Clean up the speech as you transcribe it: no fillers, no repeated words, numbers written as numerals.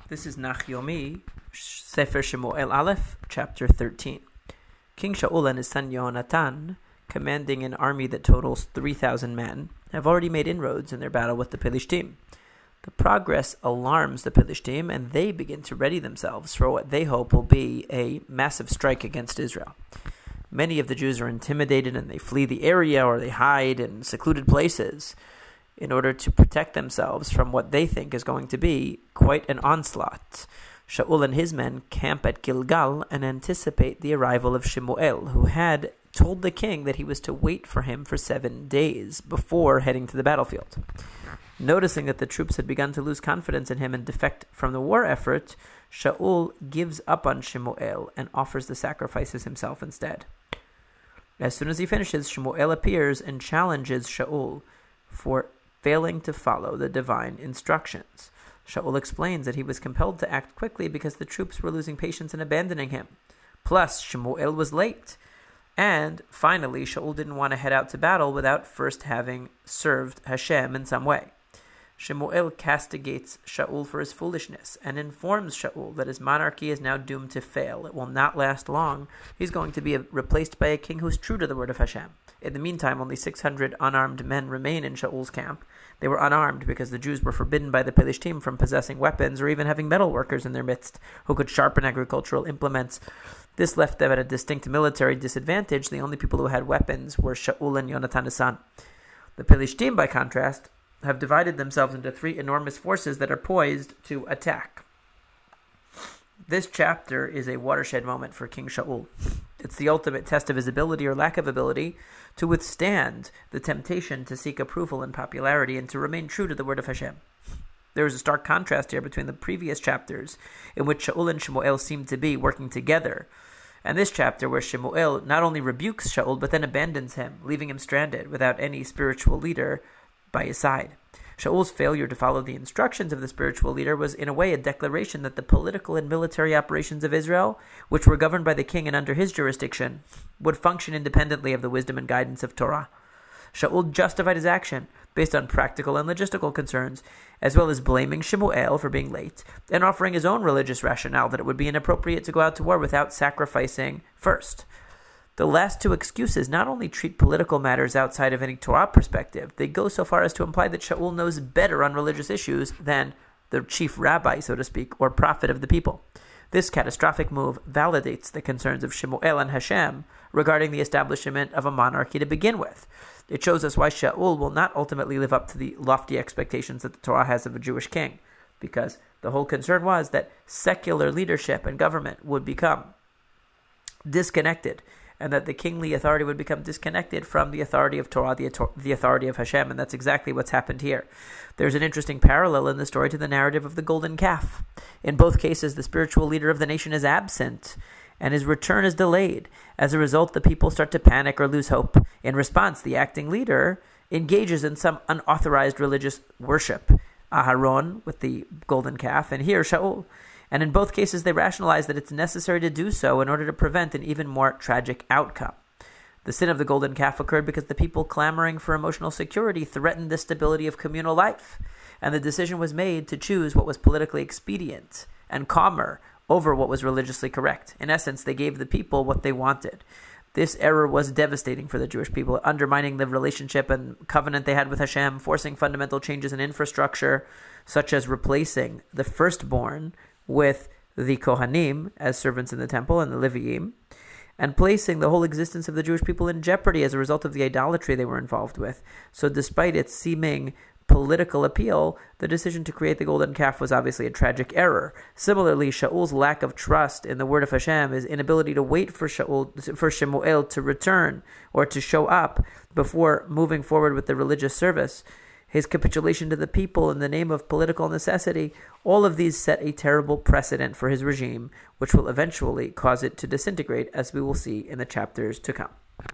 This is Nachyomi, Sefer Shemuel Aleph, chapter 13. King Shaul and his son Yehonatan, commanding an army that totals 3,000 men, have already made inroads in their battle with the Pelishtim. The progress alarms the Pelishtim, and they begin to ready themselves for what they hope will be a massive strike against Israel. Many of the Jews are intimidated and they flee the area or they hide in secluded places in order to protect themselves from what they think is going to be quite an onslaught. Shaul and his men camp at Gilgal and anticipate the arrival of Shemuel, who had told the king that he was to wait for him for 7 days before heading to the battlefield. Noticing that the troops had begun to lose confidence in him and defect from the war effort, Shaul gives up on Shemuel and offers the sacrifices himself instead. As soon as he finishes, Shemuel appears and challenges Shaul for failing to follow the divine instructions. Shaul explains that he was compelled to act quickly because the troops were losing patience and abandoning him. Plus, Shemuel was late. And finally, Shaul didn't want to head out to battle without first having served Hashem in some way. Shemuel castigates Shaul for his foolishness and informs Shaul that his monarchy is now doomed to fail. It will not last long. He's going to be replaced by a king who's true to the word of Hashem. In the meantime, only 600 unarmed men remain in Shaul's camp. They were unarmed because the Jews were forbidden by the Pelishtim from possessing weapons or even having metal workers in their midst who could sharpen agricultural implements. This left them at a distinct military disadvantage. The only people who had weapons were Shaul and Yonatan his son. The Pelishtim, by contrast, have divided themselves into 3 enormous forces that are poised to attack. This chapter is a watershed moment for King Shaul. It's the ultimate test of his ability or lack of ability to withstand the temptation to seek approval and popularity and to remain true to the word of Hashem. There is a stark contrast here between the previous chapters in which Shaul and Shemuel seem to be working together, and this chapter where Shemuel not only rebukes Shaul but then abandons him, leaving him stranded without any spiritual leader by his side. Shaul's failure to follow the instructions of the spiritual leader was in a way a declaration that the political and military operations of Israel, which were governed by the king and under his jurisdiction, would function independently of the wisdom and guidance of Torah. Shaul justified his action based on practical and logistical concerns, as well as blaming Shemuel for being late and offering his own religious rationale that it would be inappropriate to go out to war without sacrificing first. The last 2 excuses not only treat political matters outside of any Torah perspective, they go so far as to imply that Shaul knows better on religious issues than the chief rabbi, so to speak, or prophet of the people. This catastrophic move validates the concerns of Shemuel and Hashem regarding the establishment of a monarchy to begin with. It shows us why Shaul will not ultimately live up to the lofty expectations that the Torah has of a Jewish king, because the whole concern was that secular leadership and government would become disconnected, and that the kingly authority would become disconnected from the authority of Torah, the authority of Hashem, and that's exactly what's happened here. There's an interesting parallel in the story to the narrative of the golden calf. In both cases, the spiritual leader of the nation is absent, and his return is delayed. As a result, the people start to panic or lose hope. In response, the acting leader engages in some unauthorized religious worship. Aharon with the golden calf, and here Shaul. And in both cases, they rationalize that it's necessary to do so in order to prevent an even more tragic outcome. The sin of the golden calf occurred because the people clamoring for emotional security threatened the stability of communal life, and the decision was made to choose what was politically expedient and calmer over what was religiously correct. In essence, they gave the people what they wanted. This error was devastating for the Jewish people, undermining the relationship and covenant they had with Hashem, forcing fundamental changes in infrastructure, such as replacing the firstborn with the Kohanim as servants in the temple and the Leviim, and placing the whole existence of the Jewish people in jeopardy as a result of the idolatry they were involved with. So despite its seeming political appeal, the decision to create the golden calf was obviously a tragic error. Similarly, Shaul's lack of trust in the word of Hashem, his inability to wait for Shemuel to return or to show up before moving forward with the religious service, his capitulation to the people in the name of political necessity, all of these set a terrible precedent for his regime, which will eventually cause it to disintegrate, as we will see in the chapters to come.